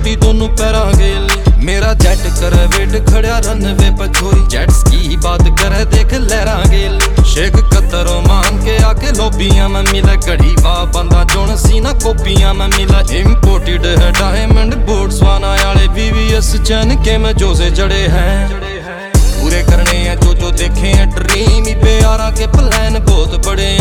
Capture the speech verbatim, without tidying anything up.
टूटी दोनों पैरा गेल। मेरा जेट करे वेट खड़ा रनवे पर छोरी, जेट्स की बात करे देख लहरा गेल। शेख कतरों मान के आके लोबियां में मिला, घड़ी वाह बंदा जोन सीना कोपियां में मिला। इम्पोर्टेड है डायमंड बोट्सवाना वाले वीवीएस चैन के में जो से जड़े हैं। पूरे करने हैं जो जो देखे हैं ड्रीम, प्यारा के प्लान बहुत बड़े